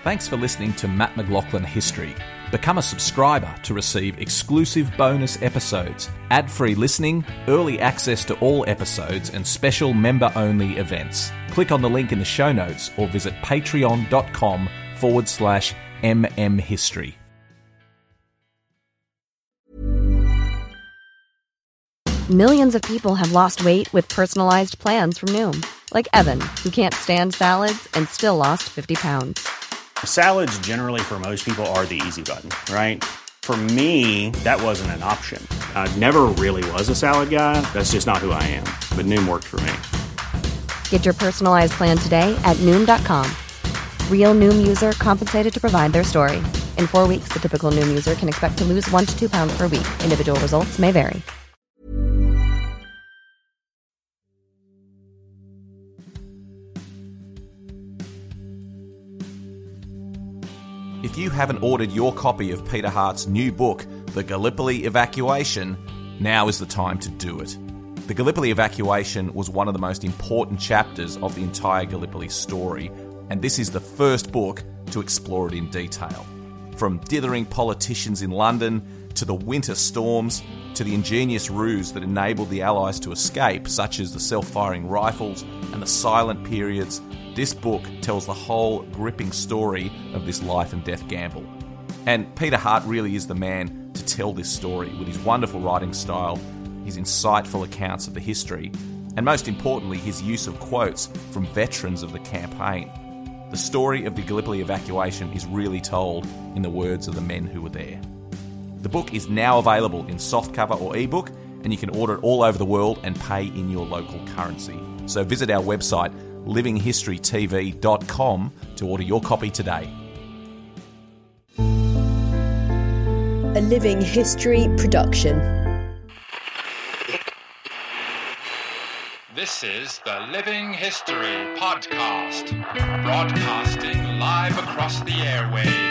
Thanks for listening to Matt McLaughlin History. Become a subscriber to receive exclusive bonus episodes, ad-free listening, early access to all episodes, and special member-only events. Click on the link in the show notes or visit patreon.com/mmhistory. Millions of people have lost weight with personalized plans from Noom. Like Evan, who can't stand salads and still lost 50 pounds. Salads generally for most people are the easy button, right? For me, that wasn't an option. I never really was a salad guy. That's just not who I am. But Noom worked for me. Get your personalized plan today at Noom.com. Real Noom user compensated to provide their story. In 4 weeks, the typical Noom user can expect to lose 1 to 2 pounds per week. Individual results may vary. If you haven't ordered your copy of Peter Hart's new book, The Gallipoli Evacuation, now is the time to do it. The Gallipoli Evacuation was one of the most important chapters of the entire Gallipoli story, and this is the first book to explore it in detail. From dithering politicians in London, to the winter storms, to the ingenious ruse that enabled the Allies to escape, such as the self-firing rifles and the silent periods, this book tells the whole gripping story of this life and death gamble. And Peter Hart really is the man to tell this story with his wonderful writing style, his insightful accounts of the history, and most importantly, his use of quotes from veterans of the campaign. The story of the Gallipoli evacuation is really told in the words of the men who were there. The book is now available in softcover or ebook, and you can order it all over the world and pay in your local currency. So visit our website, livinghistorytv.com, to order your copy today. A Living History production. This is the Living History Podcast, broadcasting live across the airwaves.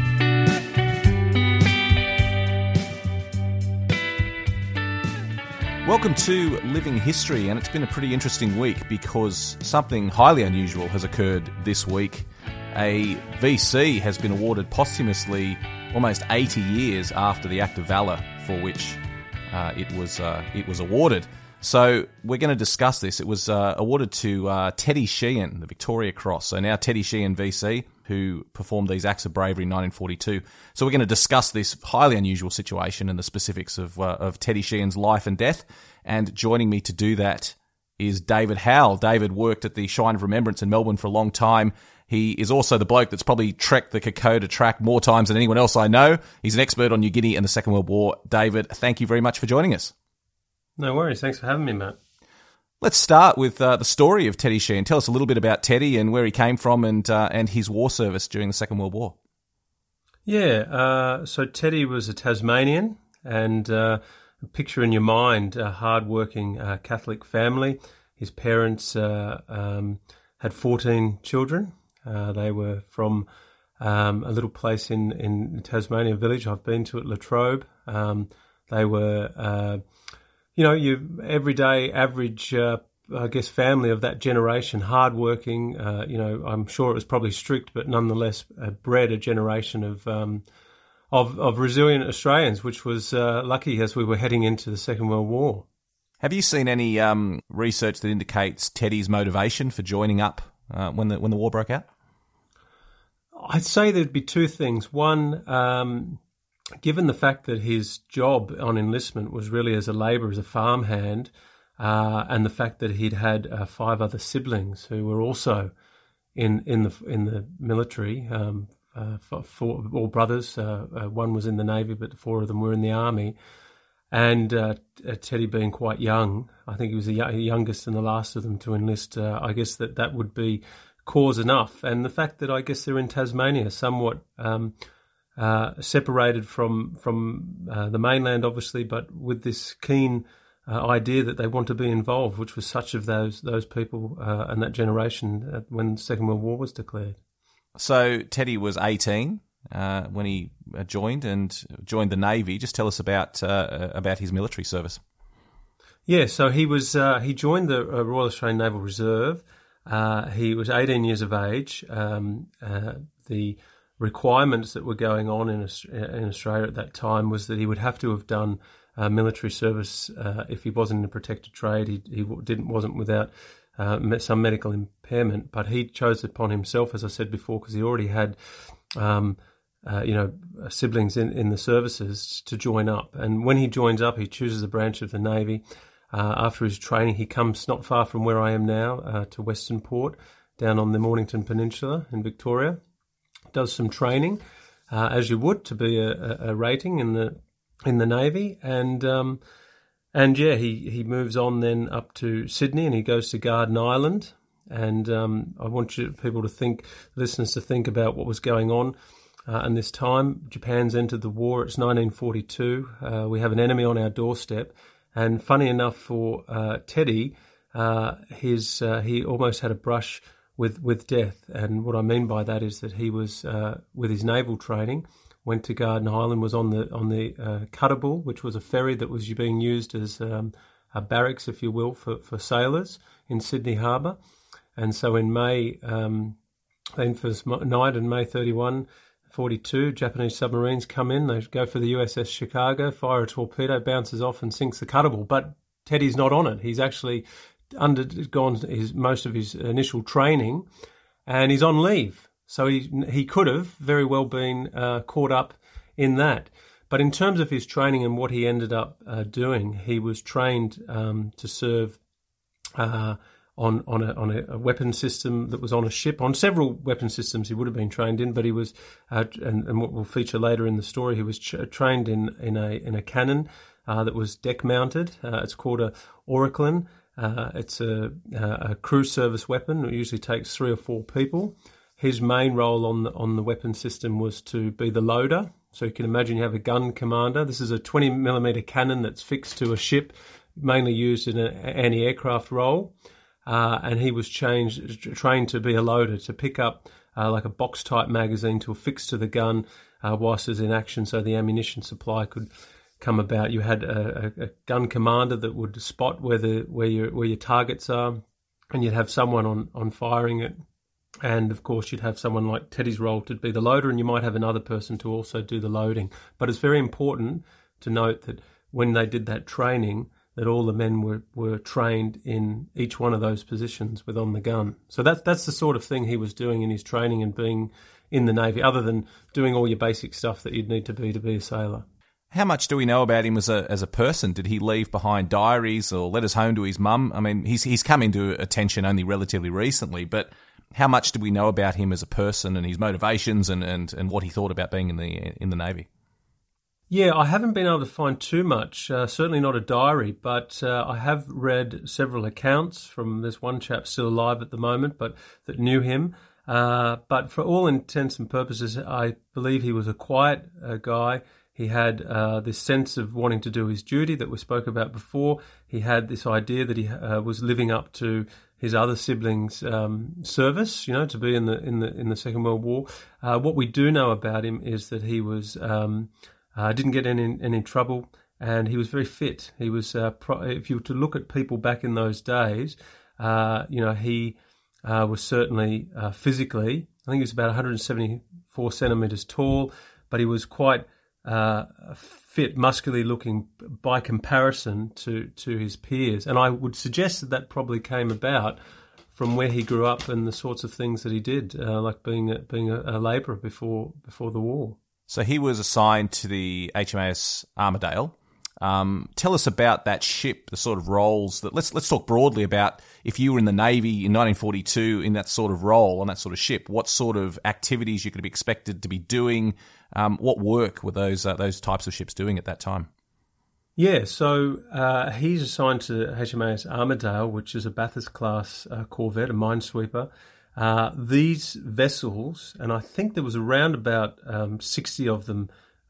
Welcome to Living History, and it's been a pretty interesting week because something highly unusual has occurred this week. A VC has been awarded posthumously almost 80 years after the act of valour for which it was awarded. So we're going to discuss this. It was awarded to Teddy Sheehan, the Victoria Cross. So now Teddy Sheehan VC, who performed these acts of bravery in 1942. So we're going to discuss this highly unusual situation and the specifics of Teddy Sheehan's life and death. And joining me to do that is David Howell. David worked at the Shrine of Remembrance in Melbourne for a long time. He is also the bloke that's probably trekked the Kokoda track more times than anyone else I know. He's an expert on New Guinea and the Second World War. David, thank you very much for joining us. No worries. Thanks for having me, Matt. Let's start with the story of Teddy Sheehan. Tell us a little bit about Teddy and where he came from and his war service during the Second World War. Yeah, so Teddy was a Tasmanian, and picture in your mind a hard-working Catholic family. His parents had 14 children. They were from a little place in Tasmania, village I've been to at Latrobe. They were... your everyday average, family of that generation, hardworking. I'm sure it was probably strict, but nonetheless bred a generation of resilient Australians, which was lucky as we were heading into the Second World War. Have you seen any research that indicates Teddy's motivation for joining up when the war broke out? I'd say there'd be two things. One. Given the fact that his job on enlistment was really as a labourer, as a farmhand, and the fact that he'd had 5 other siblings who were also in the military, 4 all brothers. One was in the Navy, but 4 of them were in the Army. And Teddy being quite young, I think he was the youngest and the last of them to enlist. I guess that would be cause enough. And the fact that I guess they're in Tasmania, somewhat. Separated from the mainland, obviously, but with this keen idea that they want to be involved, which was such of those people and that generation when the Second World War was declared. So Teddy was 18 when he joined the Navy. Just tell us about his military service. Yeah, so he joined the Royal Australian Naval Reserve. He was 18 years of age. the requirements that were going on in Australia at that time was that he would have to have done military service if he wasn't in a protected trade. He wasn't without some medical impairment, but he chose upon himself, as I said before, because he already had siblings in the services, to join up. And when he joins up, he chooses a branch of the Navy. After his training, he comes not far from where I am now to Western Port, down on the Mornington Peninsula in Victoria. Does some training, as you would, to be a rating in the Navy, and he moves on then up to Sydney, and he goes to Garden Island. And I want listeners to think about what was going on. And this time, Japan's entered the war. It's 1942. We have an enemy on our doorstep. And funny enough for Teddy, he almost had a brush with death. And what I mean by that is that he was, with his naval training, went to Garden Island, was on the Cutterbull, which was a ferry that was being used as a barracks, if you will, for sailors in Sydney Harbour. And so in May, then first night in May 42, Japanese submarines come in. They go for the USS Chicago, fire a torpedo, bounces off and sinks the Cutterbull. But Teddy's not on it. He's actually undergone most of his initial training, and he's on leave. So he could have very well been caught up in that. But in terms of his training and what he ended up doing, he was trained to serve on a weapon system that was on a ship. On several weapon systems he would have been trained in, but he was, and what will feature later in the story, he was trained in a cannon that was deck mounted. It's called a Oriclan. It's a crew service weapon. It usually takes 3 or 4 people. His main role on the weapon system was to be the loader. So you can imagine you have a gun commander. This is a 20mm cannon that's fixed to a ship, mainly used in an anti-aircraft role. And he was trained to be a loader, to pick up like a box-type magazine to affix to the gun whilst it was in action, so the ammunition supply could come about. You had a gun commander that would spot where your targets are, and you'd have someone on firing it. And, of course, you'd have someone like Teddy's role to be the loader, and you might have another person to also do the loading. But it's very important to note that when they did that training, that all the men were trained in each one of those positions with on the gun. So that's the sort of thing he was doing in his training and being in the Navy, other than doing all your basic stuff that you'd need to be a sailor. How much do we know about him as a person? Did he leave behind diaries or letters home to his mum? I mean, he's come into attention only relatively recently, but how much do we know about him as a person and his motivations and what he thought about being in the Navy? Yeah, I haven't been able to find too much, certainly not a diary, but I have read several accounts from this one chap still alive at the moment, but that knew him. But for all intents and purposes, I believe he was a quiet guy. He had this sense of wanting to do his duty that we spoke about before. He had this idea that he was living up to his other siblings' service, to be in the Second World War. What we do know about him is that he was didn't get in any trouble, and he was very fit. He was, if you were to look at people back in those days, he was certainly physically, I think he was about 174 centimetres tall, but he was quite fit, muscularly looking by comparison to his peers. And I would suggest that probably came about from where he grew up and the sorts of things that he did, like being a labourer before the war. So he was assigned to the HMAS Armidale. Tell us about that ship, the sort of roles that. Let's talk broadly about if you were in the Navy in 1942 in that sort of role on that sort of ship. What sort of activities you could be expected to be doing? What work were those types of ships doing at that time? Yeah, so he's assigned to HMAS Armidale, which is a Bathurst-class corvette, a minesweeper. These vessels, and I think there was around about 60 of them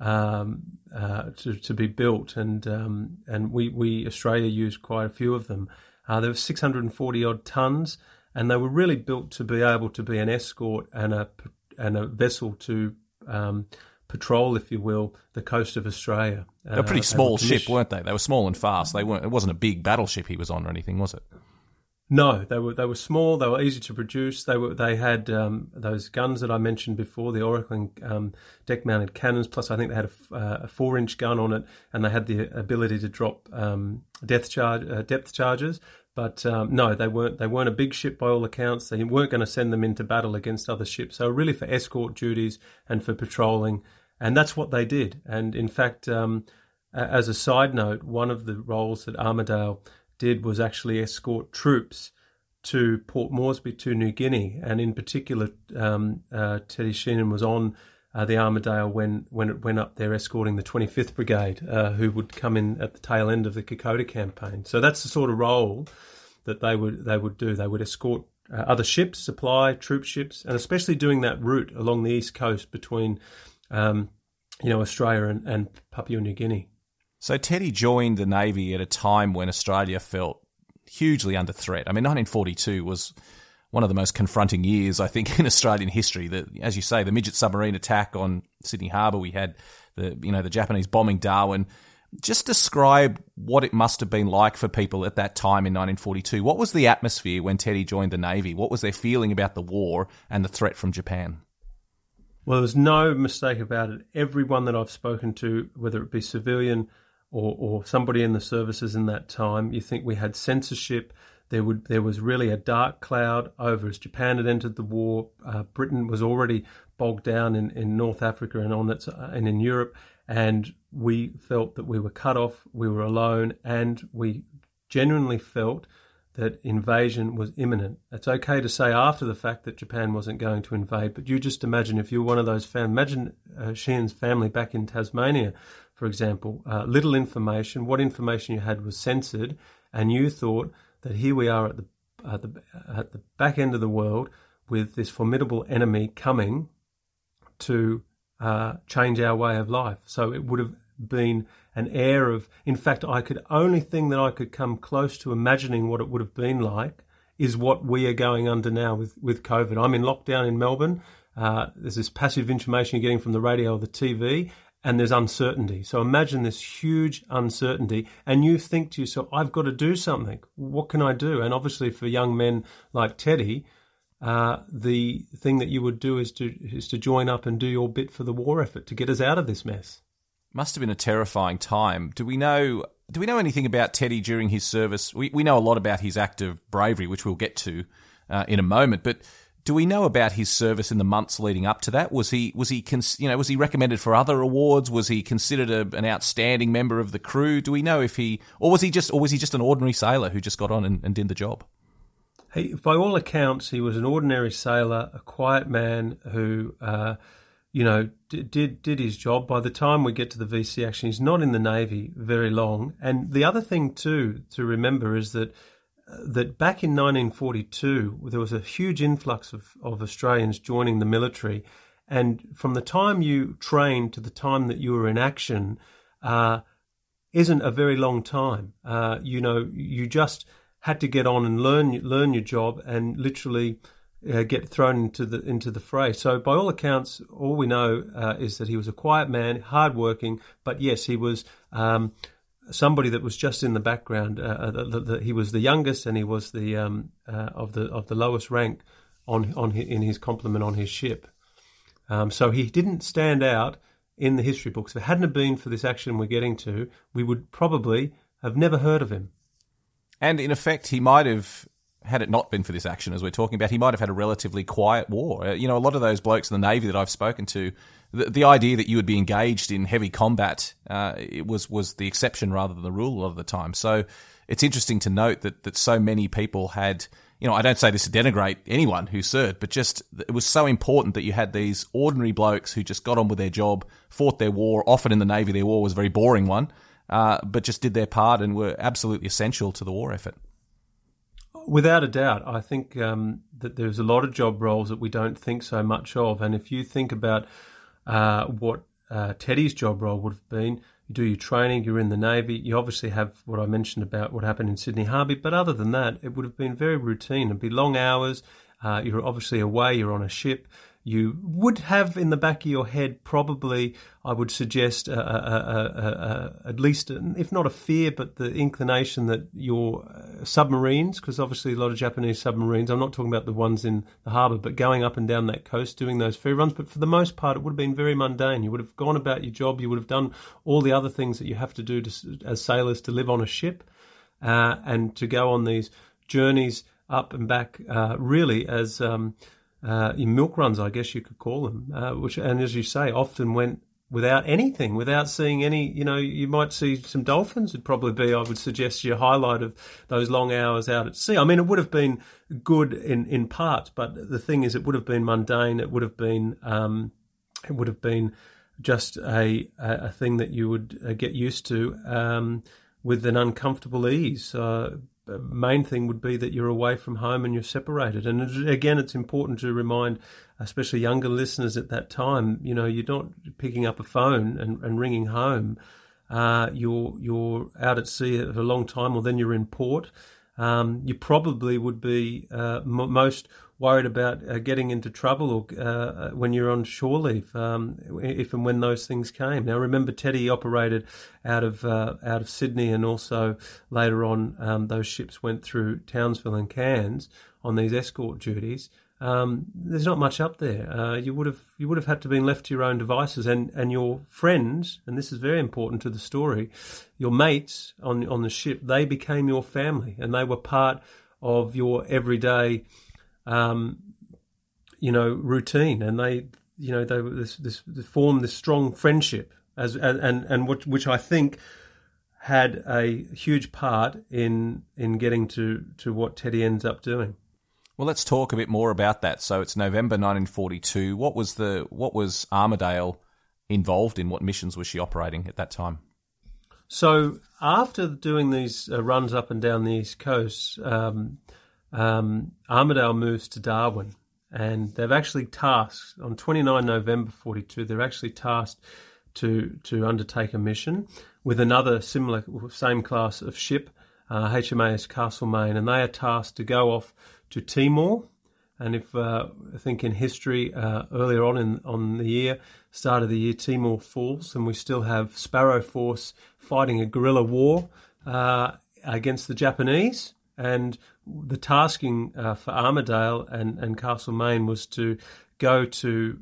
to be built, and we Australia used quite a few of them. There were 640 odd tons, and they were really built to be able to be an escort and a vessel to patrol, if you will, the coast of Australia. They were a pretty small ship, weren't they? They were small and fast. They weren't. It wasn't a big battleship he was on or anything, was it? No, they were small. They were easy to produce. They had those guns that I mentioned before, the Oracle deck-mounted cannons. Plus, I think they had a 4-inch gun on it, and they had the ability to drop depth charges. But no, they weren't a big ship by all accounts. They weren't going to send them into battle against other ships. They were really for escort duties and for patrolling, and that's what they did. And in fact, as a side note, one of the roles that Armidale did was actually escort troops to Port Moresby to New Guinea, and in particular, Teddy Sheenan was on the Armidale when it went up there escorting the 25th Brigade, who would come in at the tail end of the Kokoda campaign. So that's the sort of role that they would do. They would escort other ships, supply troop ships, and especially doing that route along the east coast between, Australia and Papua New Guinea. So Teddy joined the Navy at a time when Australia felt hugely under threat. I mean, 1942 was one of the most confronting years, I think, in Australian history. As you say, the midget submarine attack on Sydney Harbour. We had the Japanese bombing Darwin. Just describe what it must have been like for people at that time in 1942. What was the atmosphere when Teddy joined the Navy? What was their feeling about the war and the threat from Japan? Well, there's no mistake about it. Everyone that I've spoken to, whether it be civilian or somebody in the services in that time, you think we had censorship. There was really a dark cloud over as Japan had entered the war. Britain was already bogged down in North Africa and in Europe, and we felt that we were cut off, we were alone, and we genuinely felt that invasion was imminent. It's okay to say after the fact that Japan wasn't going to invade, but you just imagine if you were one of those imagine Sheehan's family back in Tasmania, for example, little information. What information you had was censored, and you thought that here we are at the back end of the world with this formidable enemy coming to change our way of life. So it would have been an air of, in fact, only thing that I could come close to imagining what it would have been like is what we are going under now with COVID. I'm in lockdown in Melbourne. There's this passive information you're getting from the radio or the TV, and there's uncertainty. So imagine this huge uncertainty, and you think to yourself, I've got to do something. What can I do? And obviously for young men like Teddy, the thing that you would do is to join up and do your bit for the war effort to get us out of this mess. Must have been a terrifying time. Do we know anything about Teddy during his service? We know a lot about his act of bravery, which we'll get to in a moment, but do we know about his service in the months leading up to that? Was he recommended for other awards? Was he considered an outstanding member of the crew? Do we know was he just an ordinary sailor who just got on and did the job? By all accounts, he was an ordinary sailor, a quiet man who, did his job. By the time we get to the VC action, he's not in the Navy very long. And the other thing too to remember is that back in 1942, there was a huge influx of Australians joining the military. And from the time you trained to the time that you were in action isn't a very long time. You just had to get on and learn your job and literally get thrown into the fray. So by all accounts, all we know is that he was a quiet man, hardworking, but yes, he was somebody that was just in the background. He was the youngest, and he was the of the lowest rank in his complement on his ship. So he didn't stand out in the history books. If it hadn't been for this action we're getting to, we would probably have never heard of him. And in effect, he might have, had it not been for this action, as we're talking about, he might have had a relatively quiet war. A lot of those blokes in the Navy that I've spoken to, the idea that you would be engaged in heavy combat it was the exception rather than the rule a lot of the time. So it's interesting to note that so many people had, I don't say this to denigrate anyone who served, but just it was so important that you had these ordinary blokes who just got on with their job, fought their war. Often in the Navy, their war was a very boring one, but just did their part and were absolutely essential to the war effort. Without a doubt, I think that there's a lot of job roles that we don't think so much of. And if you think about what Teddy's job role would have been, you do your training, you're in the Navy, you obviously have what I mentioned about what happened in Sydney Harbour, but other than that, it would have been very routine. It'd be long hours, you're obviously away, you're on a ship, you would have in the back of your head probably, I would suggest, at least, if not a fear, but the inclination that your submarines, because obviously a lot of Japanese submarines, I'm not talking about the ones in the harbour, but going up and down that coast doing those ferry runs, but for the most part it would have been very mundane. You would have gone about your job, you would have done all the other things that you have to do as sailors to live on a ship, and to go on these journeys up and back, really as milk runs, I guess you could call them, which, and as you say, often went without anything, without seeing any, you might see some dolphins. It'd probably be, I would suggest, your highlight of those long hours out at sea. I mean, it would have been good in parts, but the thing is, it would have been mundane. It would have been just a thing that you would get used to with an uncomfortable ease. Main thing would be that you're away from home and you're separated. And again, it's important to remind, especially younger listeners at that time, you're not picking up a phone and ringing home. You're out at sea for a long time, or then you're in port. You probably would be most worried about getting into trouble or when you're on shore leave, if and when those things came. Now, remember, Teddy operated out of Sydney, and also later on those ships went through Townsville and Cairns on these escort duties. There's not much up there. You would have had to been left to your own devices, and your friends, and this is very important to the story, your mates on the ship, they became your family, and they were part of your everyday routine, and they formed this strong friendship which I think had a huge part in getting to what Teddy ends up doing. Well, let's talk a bit more about that. So it's November 1942. What was Armidale involved in? What missions was she operating at that time? So after doing these runs up and down the East Coast, Armidale moves to Darwin, and they've actually tasked, on 29 November 42, they're actually tasked to undertake a mission with another same class of ship, HMAS Castlemaine, and they are tasked to go off to Timor. And if I think in history, earlier on the year, start of the year, Timor falls, and we still have Sparrow Force fighting a guerrilla war against the Japanese. And the tasking for Armidale and Castlemaine was to go to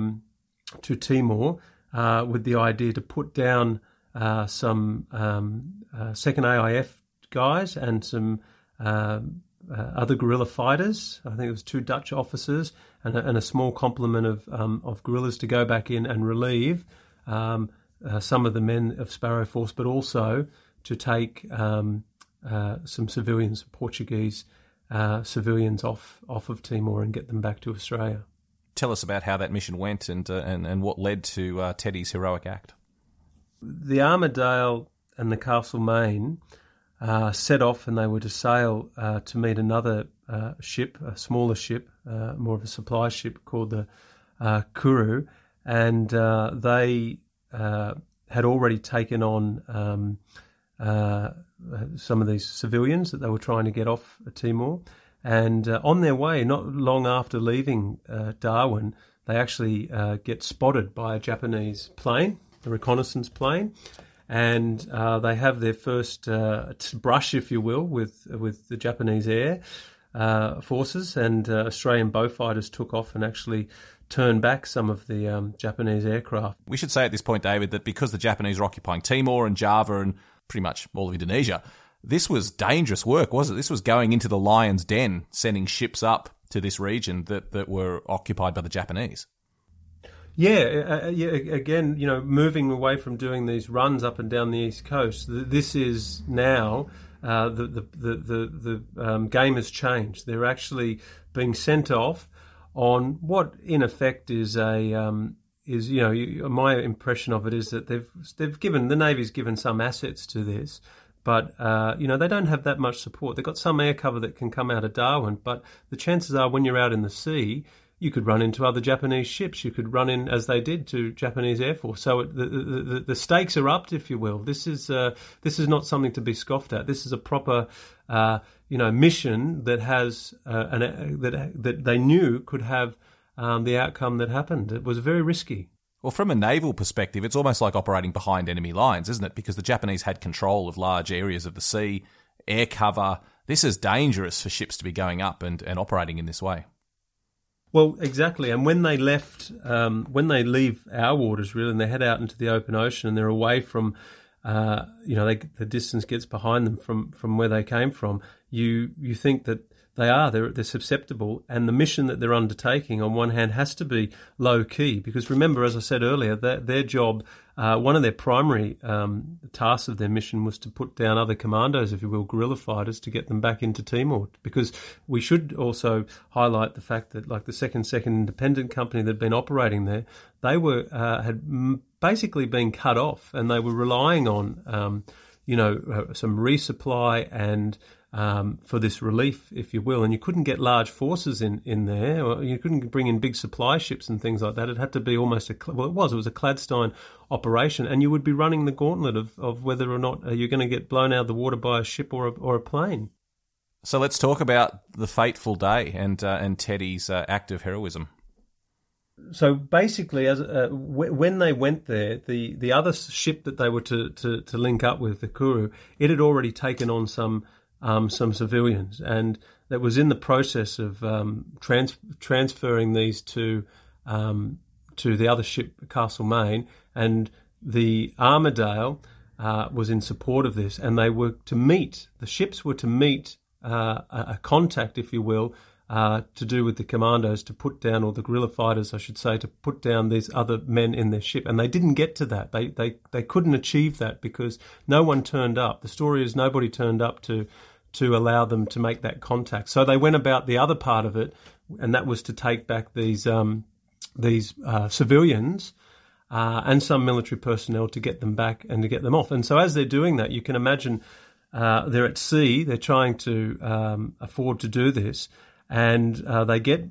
Timor with the idea to put down some second AIF guys and some other guerrilla fighters. I think it was 2 Dutch officers and a small complement of guerrillas to go back in and relieve some of the men of Sparrow Force, but also to take some civilians, Portuguese civilians, off of Timor and get them back to Australia. Tell us about how that mission went and what led to Teddy's heroic act. The Armidale and the Castlemaine set off, and they were to sail to meet another ship, a smaller ship, more of a supply ship called the Kuru, and they had already taken on some of these civilians that they were trying to get off Timor. And on their way, not long after leaving Darwin, they actually get spotted by a Japanese plane, a reconnaissance plane, and they have their first brush, if you will, with the Japanese air forces, and Australian Beaufighters took off and actually turned back some of the Japanese aircraft. We should say at this point, David, that because the Japanese were occupying Timor and Java and pretty much all of Indonesia, this was dangerous work, wasn't it? This was going into the lion's den, sending ships up to this region that were occupied by the Japanese. Yeah, again, moving away from doing these runs up and down the East Coast, this is now the game has changed. They're actually being sent off on what, in effect, is my impression of it is that the Navy's given some assets to this, but they don't have that much support. They've got some air cover that can come out of Darwin, but the chances are when you're out in the sea, you could run into other Japanese ships. You could run in, as they did, to Japanese Air Force. So the stakes are upped, if you will. This is not something to be scoffed at. This is a proper mission that has that they knew could have the outcome that happened. It was very risky. Well, from a naval perspective, it's almost like operating behind enemy lines, isn't it? Because the Japanese had control of large areas of the sea, air cover. This is dangerous for ships to be going up and operating in this way. Well, exactly. And when they left, when they leave our waters, really, and they head out into the open ocean and they're away from, the distance gets behind them from where they came from, you think that they're susceptible, and the mission that they're undertaking on one hand has to be low key, because remember, as I said earlier, that their job, one of their primary tasks of their mission was to put down other commandos, if you will, guerrilla fighters, to get them back into Timor. Because we should also highlight the fact that, like the second independent company that had been operating there, they had basically been cut off, and they were relying on some resupply and for this relief, if you will, and you couldn't get large forces in there, or you couldn't bring in big supply ships and things like that. It had to be almost it was a Cladstein operation, and you would be running the gauntlet of whether or not you're going to get blown out of the water by a ship or a plane. So let's talk about the fateful day and Teddy's act of heroism. So basically, when they went there, the other ship that they were to link up with, the Kuru, it had already taken on some civilians, and that was in the process of transferring these to the other ship, Castlemaine, and the Armidale was in support of this, and the ships were to meet a contact, if you will, to do with the commandos, to put down, or the guerrilla fighters, I should say, to put down these other men in their ship. And they didn't get to that. They couldn't achieve that because no one turned up. The story is nobody turned up to allow them to make that contact. So they went about the other part of it, and that was to take back these civilians and some military personnel to get them back and to get them off. And so as they're doing that, you can imagine they're at sea. They're trying to afford to do this. And they get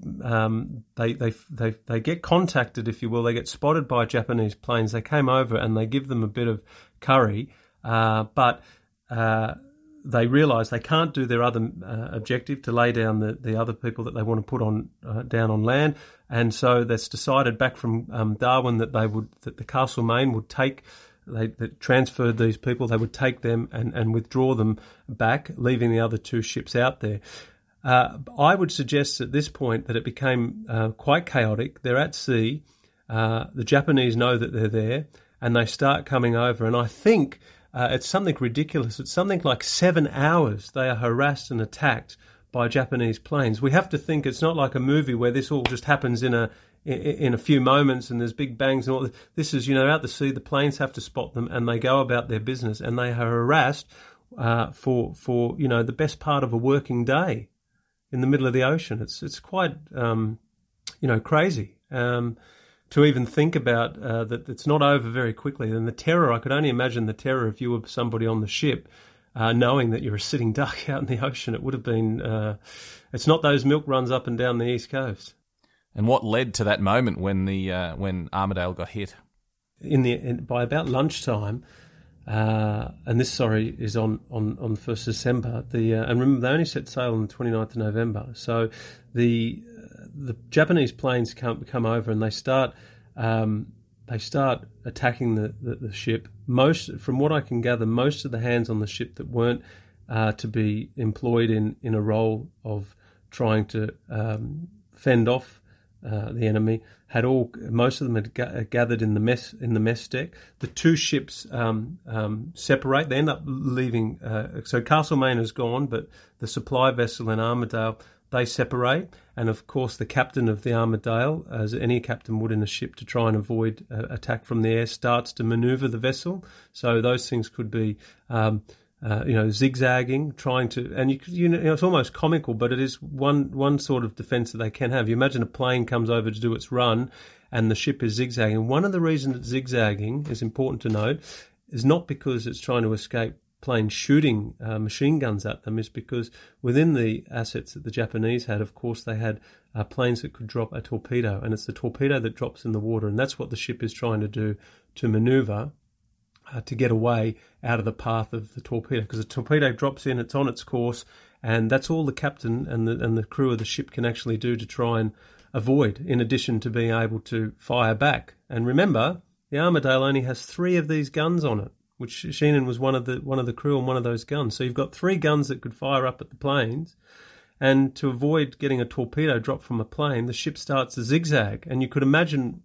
contacted, if you will. They get spotted by Japanese planes. They came over and they give them a bit of curry, but they realise they can't do their other objective, to lay down the other people that they want to put on down on land. And so that's decided back from Darwin that the Castlemaine would take. They transferred these people. They would take them and withdraw them back, leaving the other two ships out there. I would suggest at this point that it became quite chaotic. They're at sea. The Japanese know that they're there, and they start coming over. And I think it's something ridiculous. It's something like 7 hours they are harassed and attacked by Japanese planes. We have to think it's not like a movie where this all just happens in a few moments and there's big bangs and all. This is, out the sea. The planes have to spot them, and they go about their business, and they are harassed for the best part of a working day in the middle of the ocean. It's quite crazy to even think about that. It's not over very quickly. And the terror, I could only imagine the terror if you were somebody on the ship, knowing that you're a sitting duck out in the ocean. It would have been. It's not those milk runs up and down the east coast. And what led to that moment when Armidale got hit? By about lunchtime. And this, is on the 1st of December. And remember, they only set sail on the 29th of November. So the Japanese planes come over, and they start attacking the ship. From what I can gather, most of the hands on the ship that weren't to be employed in a role of trying to fend off the enemy most of them had gathered in the mess deck. The two ships separate. They end up leaving. So Castlemaine is gone, but the supply vessel in Armidale, they separate. And of course, the captain of the Armidale, as any captain would in a ship to try and avoid attack from the air, starts to manoeuvre the vessel. So those things could be zigzagging, trying to, and it's almost comical, but it is one sort of defence that they can have. You imagine a plane comes over to do its run, and the ship is zigzagging. And one of the reasons it's zigzagging is important to note is not because it's trying to escape planes shooting machine guns at them, is because within the assets that the Japanese had, of course, they had planes that could drop a torpedo, and it's the torpedo that drops in the water, and that's what the ship is trying to do, to manoeuvre to get away out of the path of the torpedo, because the torpedo drops in, it's on its course, and that's all the captain and the crew of the ship can actually do to try and avoid, in addition to being able to fire back. And remember, the Armidale only has 3 of these guns on it, which Sheenan was one of the crew on one of those guns. So you've got 3 guns that could fire up at the planes. And to avoid getting a torpedo dropped from a plane, the ship starts a zigzag. And you could imagine,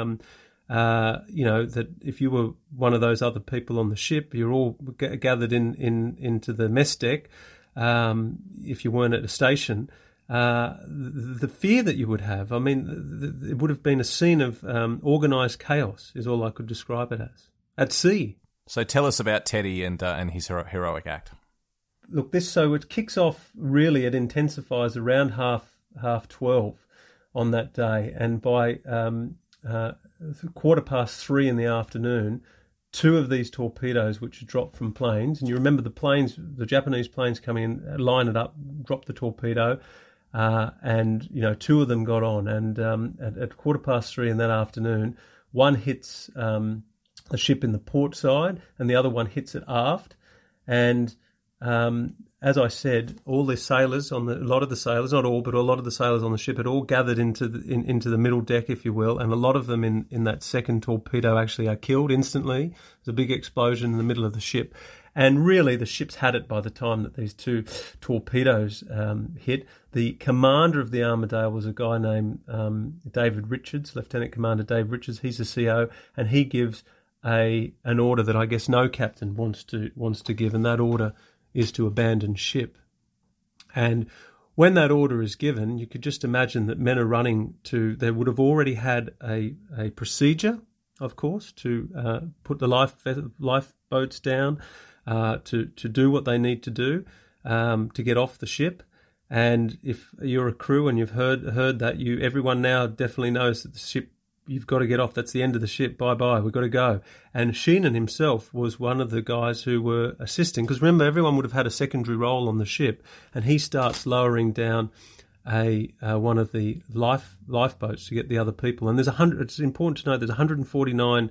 that if you were one of those other people on the ship, you're all gathered into the mess deck. If you weren't at a station, the fear that you would have, I mean, it would have been a scene of organised chaos, is all I could describe it as, at sea. So tell us about Teddy and his heroic act. Look, so it kicks off, really, it intensifies around half 12 on that day, and by 3:15 in the afternoon, 2 of these torpedoes, which are dropped from planes, and you remember the Japanese planes coming in, line it up, drop the torpedo, and 2 of them got on, and at 3:15 in that afternoon, one hits the ship in the port side, and the other one hits it aft, and as I said, all the sailors a lot of the sailors, not all, but a lot of the sailors on the ship had all gathered into the middle deck, if you will, and a lot of them in that second torpedo actually are killed instantly. There's a big explosion in the middle of the ship, and really the ship's had it by the time that these 2 torpedoes hit. The commander of the Armidale was a guy named David Richards, Lieutenant Commander Dave Richards. He's the CO, and he gives an order that I guess no captain wants to give, and that order is to abandon ship. And when that order is given, you could just imagine that men are running they would have already had a procedure, of course, to put the lifeboats down, to do what they need to do to get off the ship. And if you're a crew and you've heard that, everyone now definitely knows that the ship, you've got to get off. That's the end of the ship. Bye-bye. We've got to go. And Sheenan himself was one of the guys who were assisting, because remember, everyone would have had a secondary role on the ship, and he starts lowering down one of the lifeboats to get the other people. And it's important to note there's 149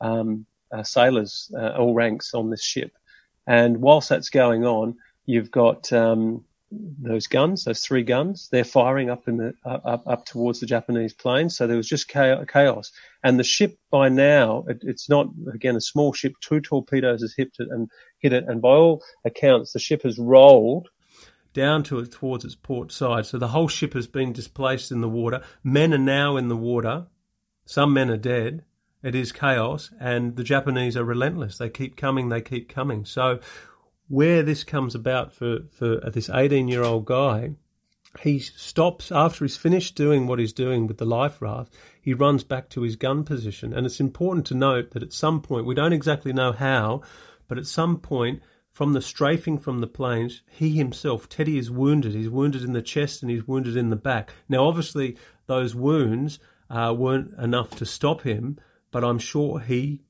sailors, all ranks on this ship. And whilst that's going on, you've got those 3 guns, they're firing up up towards the Japanese planes. So there was just chaos. And the ship by now, it's not, again, a small ship. 2 torpedoes has hit it. And by all accounts, the ship has rolled down towards its port side. So the whole ship has been displaced in the water. Men are now in the water. Some men are dead. It is chaos. And the Japanese are relentless. They keep coming. So where this comes about for this 18-year-old guy, he stops after he's finished doing what he's doing with the life raft. He runs back to his gun position. And it's important to note that at some point, we don't exactly know how, but at some point from the strafing from the planes, he himself, Teddy, is wounded. He's wounded in the chest and he's wounded in the back. Now, obviously, those wounds weren't enough to stop him, but I'm sure he,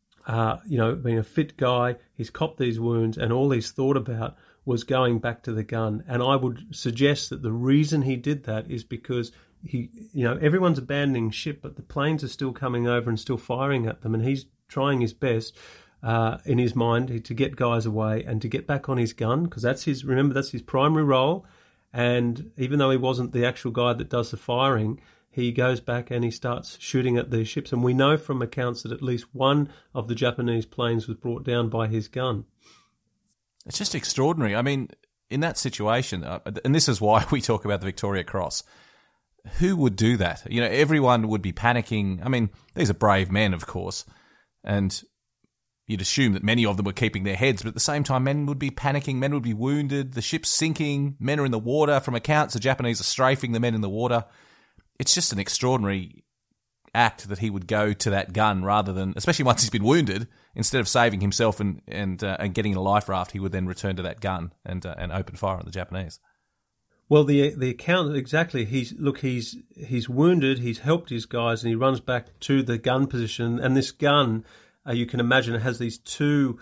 being a fit guy, he's copped these wounds, and all he's thought about was going back to the gun. And I would suggest that the reason he did that is because everyone's abandoning ship, but the planes are still coming over and still firing at them, and he's trying his best in his mind to get guys away and to get back on his gun, because that's his primary role. And even though he wasn't the actual guy that does the firing, he goes back and he starts shooting at these ships. And we know from accounts that at least one of the Japanese planes was brought down by his gun. It's just extraordinary. I mean, in that situation, and this is why we talk about the Victoria Cross, who would do that? Everyone would be panicking. I mean, these are brave men, of course, and you'd assume that many of them were keeping their heads, but at the same time, men would be panicking, men would be wounded, the ship's sinking, men are in the water. From accounts, the Japanese are strafing the men in the water. It's just an extraordinary act that he would go to that gun rather than, especially once he's been wounded, instead of saving himself and getting in a life raft, he would then return to that gun and open fire on the Japanese. Well, the account, exactly. He's wounded. He's helped his guys, and he runs back to the gun position. And this gun, you can imagine, it has these 2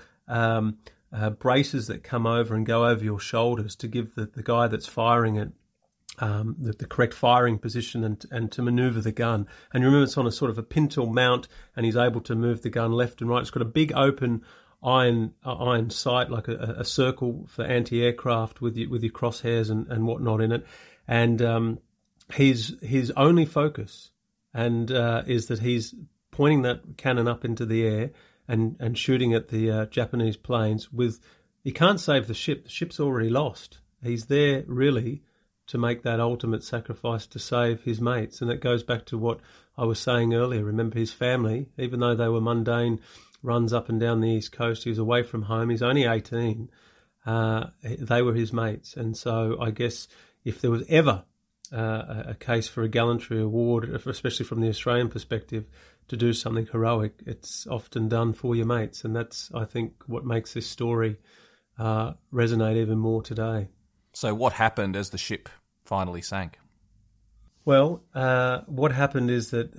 braces that come over and go over your shoulders to give the guy that's firing it the correct firing position and to manoeuvre the gun. And you remember, it's on a sort of a pintle mount, and he's able to move the gun left and right. It's got a big open iron sight, like a circle for anti-aircraft with your crosshairs and whatnot in it. And his only focus and is that he's pointing that cannon up into the air and shooting at the Japanese planes. He can't save the ship. The ship's already lost. He's there really to make that ultimate sacrifice to save his mates. And it goes back to what I was saying earlier. Remember, his family, even though they were mundane runs up and down the East Coast, he was away from home. He's only 18. They were his mates. And so I guess if there was ever a case for a gallantry award, especially from the Australian perspective, to do something heroic, it's often done for your mates. And that's, I think, what makes this story resonate even more today. So what happened as the ship finally sank? Well, what happened is that,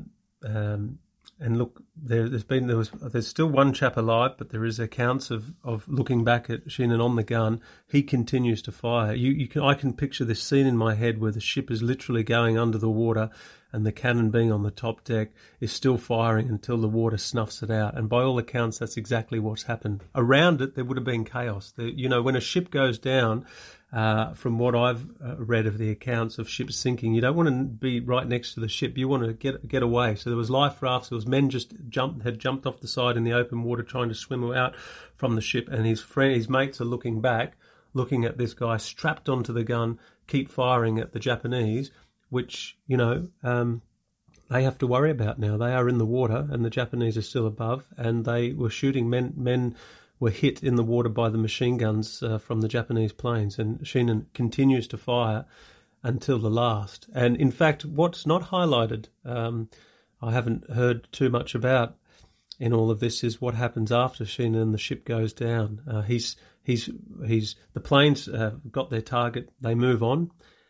and look, there's still one chap alive, but there is accounts of looking back at Sheehan on the gun. He continues to fire. I can picture this scene in my head where the ship is literally going under the water, and the cannon being on the top deck is still firing until the water snuffs it out. And by all accounts, that's exactly what's happened. Around it, there would have been chaos. When a ship goes down, from what I've read of the accounts of ships sinking, you don't want to be right next to the ship. You want to get away. So there was life rafts. There was men just had jumped off the side in the open water trying to swim out from the ship. And his mates are looking back, looking at this guy strapped onto the gun, keep firing at the Japanese, which, they have to worry about now. They are in the water and the Japanese are still above, and they were shooting men were hit in the water by the machine guns from the Japanese planes, and Sheehan continues to fire until the last. And in fact, what's not highlighted, I haven't heard too much about in all of this, is what happens after Sheehan and the ship goes down. The planes got their target, they move on,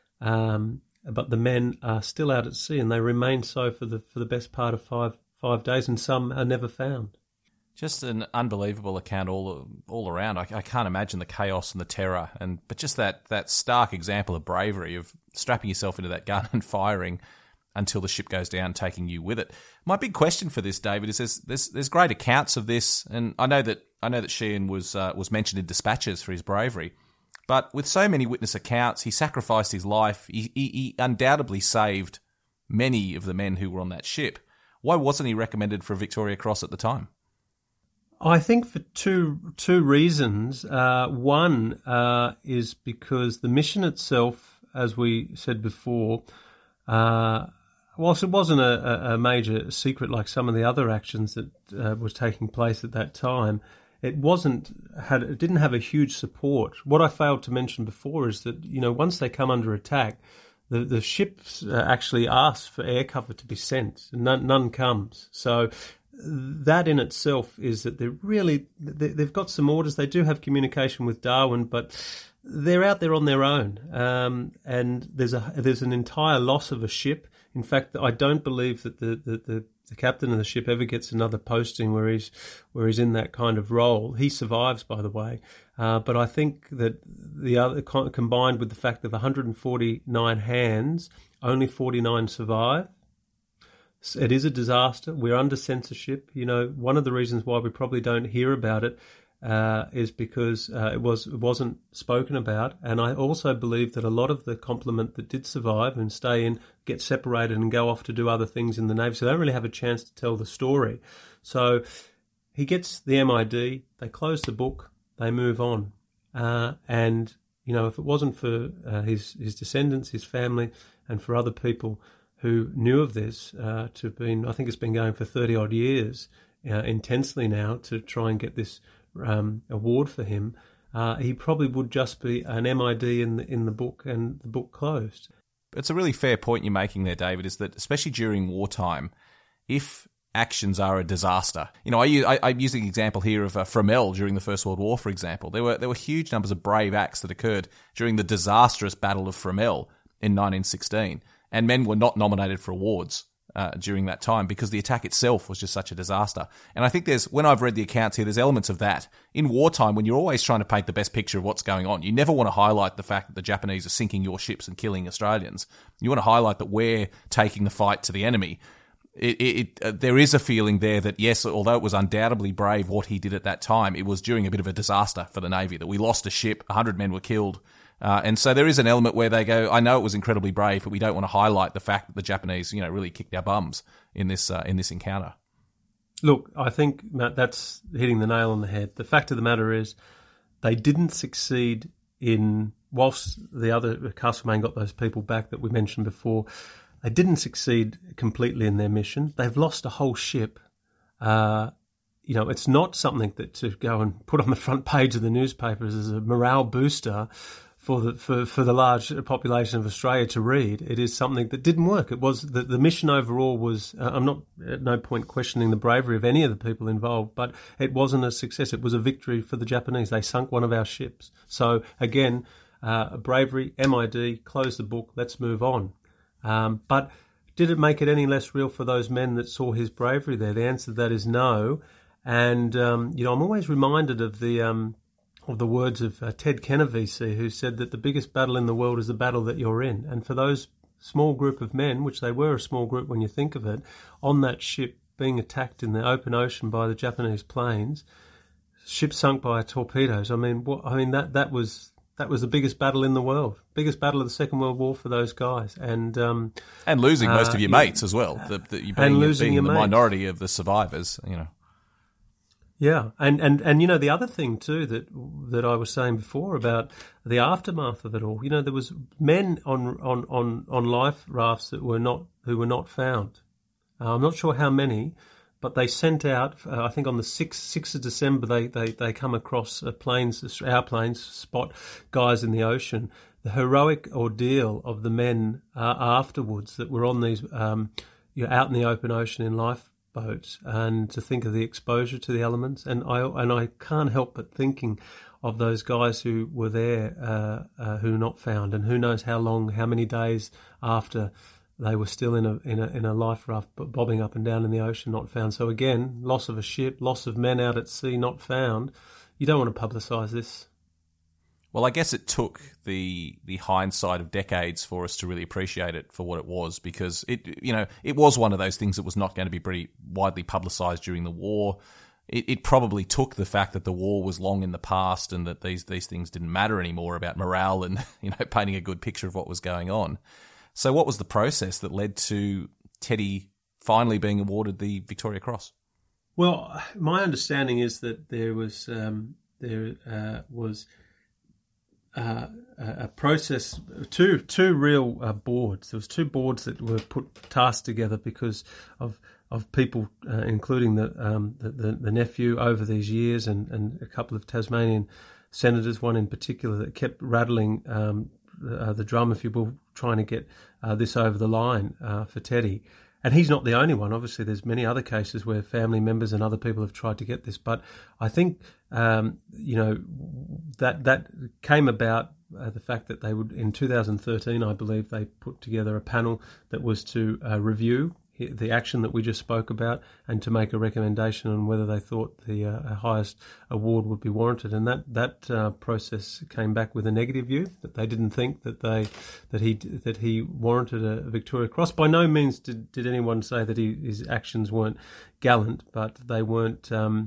but the men are still out at sea, and they remain so for the best part of five days, and some are never found. Just an unbelievable account all around. I can't imagine the chaos and the terror, but just that stark example of bravery of strapping yourself into that gun and firing until the ship goes down, taking you with it. My big question for this, David, is there's great accounts of this, and I know that Sheehan was mentioned in dispatches for his bravery, but with so many witness accounts, he sacrificed his life. He undoubtedly saved many of the men who were on that ship. Why wasn't he recommended for a Victoria Cross at the time? I think for two reasons. One is because the mission itself, as we said before, whilst it wasn't a major secret like some of the other actions that was taking place at that time, it didn't have a huge support. What I failed to mention before is that, once they come under attack, the ships actually ask for air cover to be sent, and none comes. So that in itself is that they've got some orders. They do have communication with Darwin, but they're out there on their own. And there's an entire loss of a ship. In fact, I don't believe that the captain of the ship ever gets another posting where he's in that kind of role. He survives, by the way. But I think that the other, combined with the fact that 149 hands, only 49 survive. It is a disaster. We're under censorship. One of the reasons why we probably don't hear about it is because it wasn't spoken about. And I also believe that a lot of the complement that did survive and stay in get separated and go off to do other things in the Navy, so they don't really have a chance to tell the story. So he gets the MID, they close the book, they move on. And, if it wasn't for his descendants, his family, and for other people who knew of this, I think it's been going for 30-odd years, intensely now, to try and get this award for him, he probably would just be an MID in the book, and the book closed. It's a really fair point you're making there, David, is that especially during wartime, if actions are a disaster, I'm using the example here of Fromelles during the First World War, for example. There were huge numbers of brave acts that occurred during the disastrous Battle of Fromelles in 1916, and men were not nominated for awards during that time because the attack itself was just such a disaster. And I think when I've read the accounts here, there's elements of that. In wartime, when you're always trying to paint the best picture of what's going on, you never want to highlight the fact that the Japanese are sinking your ships and killing Australians. You want to highlight that we're taking the fight to the enemy. There is a feeling there that, yes, although it was undoubtedly brave what he did at that time, it was during a bit of a disaster for the Navy, that we lost a ship, 100 men were killed, And so there is an element where they go, I know it was incredibly brave, but we don't want to highlight the fact that the Japanese, really kicked our bums in this encounter. Look, I think, Matt, that's hitting the nail on the head. The fact of the matter is they didn't succeed in, whilst the other Castlemaine got those people back that we mentioned before, they didn't succeed completely in their mission. They've lost a whole ship. It's not something that to go and put on the front page of the newspapers as a morale booster for the large population of Australia to read. It is something that didn't work. It was the mission overall was. I'm not at no point questioning the bravery of any of the people involved, but it wasn't a success. It was a victory for the Japanese. They sunk one of our ships. So again, bravery, MID, close the book. Let's move on. But did it make it any less real for those men that saw his bravery there? The answer to that is no. And I'm always reminded of the words of Ted Kenner VC, who said that the biggest battle in the world is the battle that you're in. And for those small group of men, which they were a small group when you think of it, on that ship being attacked in the open ocean by the Japanese planes, ship sunk by torpedoes. That was the biggest battle in the world, biggest battle of the Second World War for those guys, and losing most of your mates as well. Being the minority of the survivors, Yeah, and the other thing too that I was saying before about the aftermath of it all. There was men on life rafts who were not found. I'm not sure how many, but they sent out. I think on the 6th of December, they come across our planes, spot guys in the ocean. The heroic ordeal of the men afterwards that were on these out in the open ocean in lifeboats, and to think of the exposure to the elements, and I can't help but thinking of those guys who were there who were not found, and who knows how many days after they were still in a life raft bobbing up and down in the ocean, not found. So again, loss of a ship, loss of men out at sea, not found. You don't want to publicise this. Well, I guess it took the hindsight of decades for us to really appreciate it for what it was, because it was one of those things that was not going to be pretty widely publicised during the war. It probably took the fact that the war was long in the past and that these things didn't matter anymore about morale and painting a good picture of what was going on. So what was the process that led to Teddy finally being awarded the Victoria Cross? Well, my understanding is that there was a process, two real boards. There was two boards that were tasked together because of people, including the nephew over these years, and a couple of Tasmanian senators, one in particular that kept rattling the drum, if you will, trying to get this over the line for Teddy. And he's not the only one. Obviously, there's many other cases where family members and other people have tried to get this. But I think, that came about the fact that they would, in 2013, I believe, they put together a panel that was to review the action that we just spoke about and to make a recommendation on whether they thought the highest award would be warranted. And that process came back with a negative view, that they didn't think that he warranted a Victoria Cross. By no means did anyone say that his actions weren't gallant, but they weren't to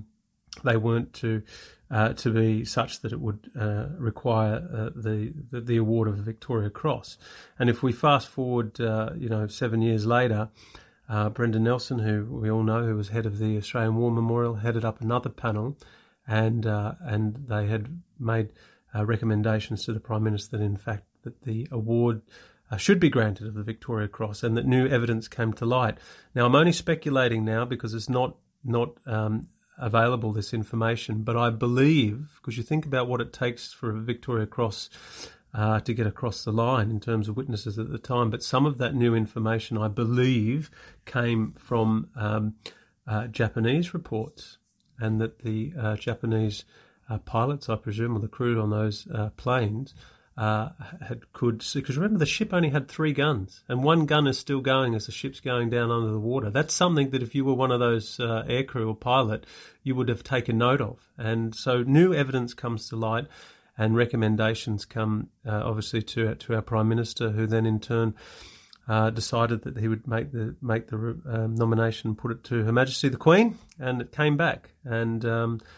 be such that it would require the award of a Victoria Cross. And if we fast forward 7 years later, Brendan Nelson, who we all know, who was head of the Australian War Memorial, headed up another panel, and they had made recommendations to the Prime Minister that, in fact, that the award should be granted of the Victoria Cross, and that new evidence came to light. Now, I'm only speculating now because it's not available, this information, but I believe, because you think about what it takes for a Victoria Cross to get across the line in terms of witnesses at the time. But some of that new information, I believe, came from Japanese reports, and that the Japanese pilots, I presume, or the crew on those planes, could see, because remember, the ship only had 3 guns, and 1 gun is still going as the ship's going down under the water. That's something that if you were one of those aircrew or pilot, you would have taken note of. And so new evidence comes to light, and recommendations come, obviously, to our Prime Minister, who then in turn decided that he would make the nomination, put it to Her Majesty the Queen, and it came back. And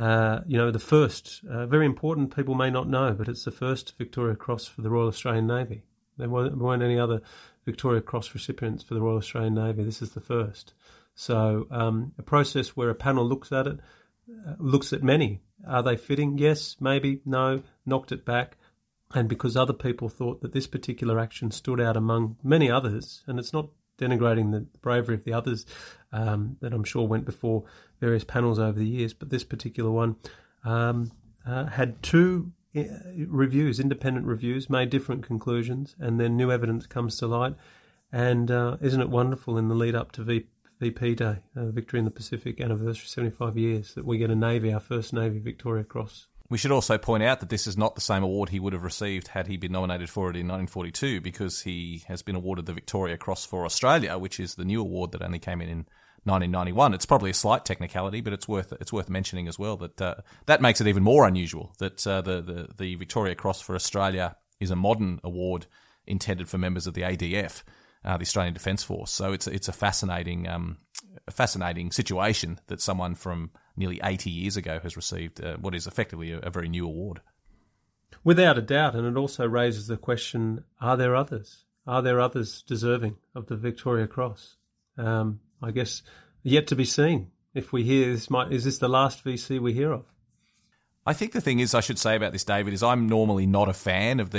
the first, very important, people may not know, but it's the first Victoria Cross for the Royal Australian Navy. There weren't any other Victoria Cross recipients for the Royal Australian Navy. This is the first. So a process where a panel looks at it, looks at many. Are they fitting? Yes, maybe, no, knocked it back. And because other people thought that this particular action stood out among many others, and it's not denigrating the bravery of the others that I'm sure went before various panels over the years, but this particular one had two reviews, independent reviews, made different conclusions, and then new evidence comes to light. And isn't it wonderful in the lead up to VP Day, Victory in the Pacific anniversary, 75 years, that we get our first Navy Victoria Cross. We should also point out that this is not the same award he would have received had he been nominated for it in 1942, because he has been awarded the Victoria Cross for Australia, which is the new award that only came in 1991. It's probably a slight technicality, but it's worth mentioning as well that that makes it even more unusual that the Victoria Cross for Australia is a modern award intended for members of the ADF, the Australian Defence Force. So it's a fascinating situation that someone from nearly 80 years ago has received what is effectively a very new award. Without a doubt, and it also raises the question, are there others? Are there others deserving of the Victoria Cross? I guess yet to be seen. If we hear this, is this the last VC we hear of? I think the thing is, I should say about this, David, is I'm normally not a fan of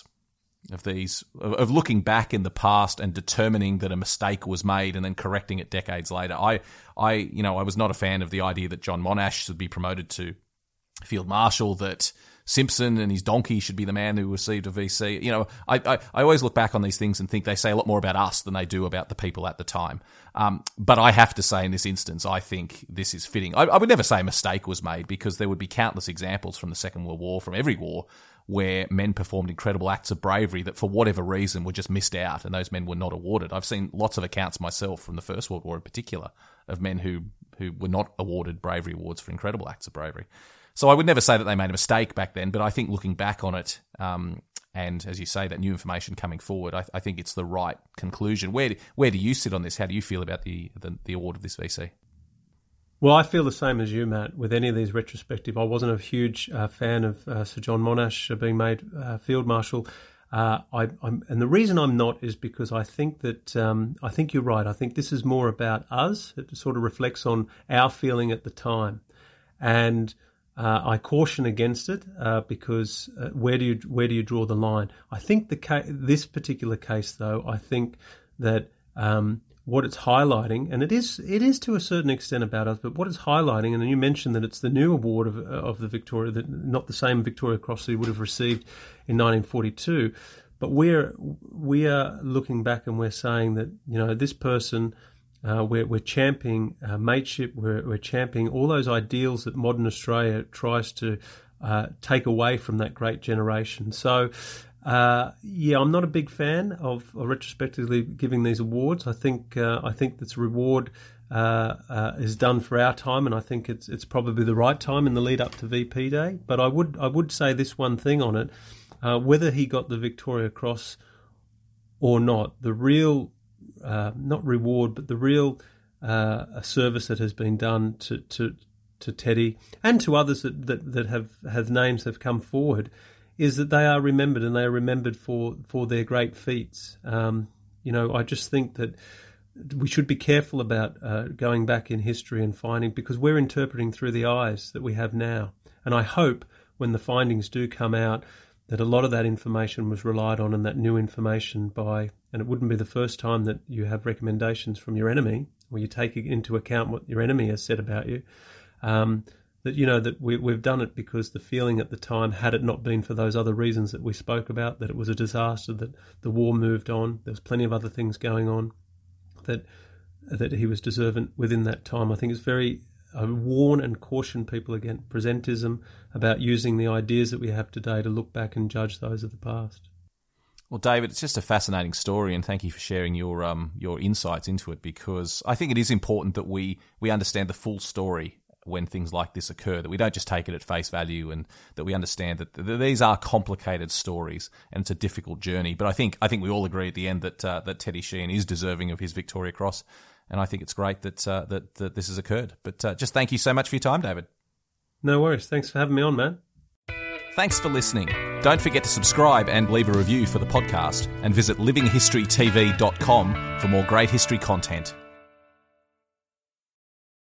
looking back in the past and determining that a mistake was made and then correcting it decades later. I was not a fan of the idea that John Monash should be promoted to Field Marshal, that Simpson and his donkey should be the man who received a VC. I always look back on these things and think they say a lot more about us than they do about the people at the time. But I have to say in this instance, I think this is fitting. I would never say a mistake was made, because there would be countless examples from the Second World War, from every war, where men performed incredible acts of bravery that for whatever reason were just missed out, and those men were not awarded. I've seen lots of accounts myself from the First World War in particular of men who were not awarded bravery awards for incredible acts of bravery. So I would never say that they made a mistake back then, but I think looking back on it, and as you say, that new information coming forward, I think it's the right conclusion. Where do you sit on this? How do you feel about the award of this VC? Well, I feel the same as you, Matt, with any of these retrospective. I wasn't a huge fan of Sir John Monash being made Field Marshal. And the reason I'm not is because I think that I think you're right. I think this is more about us. It sort of reflects on our feeling at the time, and I caution against it because where do you draw the line? I think this particular case, though, I think that what it's highlighting, and it is to a certain extent about us, but what it's highlighting, and you mentioned that it's the new award of the Victoria, that not the same Victoria Cross he would have received in 1942, but we are looking back and we're saying that this person. We're championing mateship. We're championing all those ideals that modern Australia tries to take away from that great generation. So, I'm not a big fan of retrospectively giving these awards. I think this reward is done for our time, and I think it's probably the right time in the lead up to VP Day. But I would say this one thing on it: whether he got the Victoria Cross or not, the real not reward, but the real service that has been done to Teddy and to others that have names have come forward is that they are remembered, and they are remembered for their great feats. I just think that we should be careful about going back in history and finding, because we're interpreting through the eyes that we have now. And I hope when the findings do come out that a lot of that information was relied on, and that new information and it wouldn't be the first time that you have recommendations from your enemy, where you take into account what your enemy has said about you, that we've done it because the feeling at the time, had it not been for those other reasons that we spoke about, that it was a disaster, that the war moved on, there was plenty of other things going on, that he was deserving within that time. I think it's I warn and caution people against presentism, about using the ideas that we have today to look back and judge those of the past. Well, David, it's just a fascinating story, and thank you for sharing your insights into it, because I think it is important that we understand the full story when things like this occur, that we don't just take it at face value, and that we understand that these are complicated stories and it's a difficult journey. But I think we all agree at the end that Teddy Sheehan is deserving of his Victoria Cross. And I think it's great that this has occurred. But just thank you so much for your time, David. No worries. Thanks for having me on, man. Thanks for listening. Don't forget to subscribe and leave a review for the podcast, and visit livinghistorytv.com for more great history content.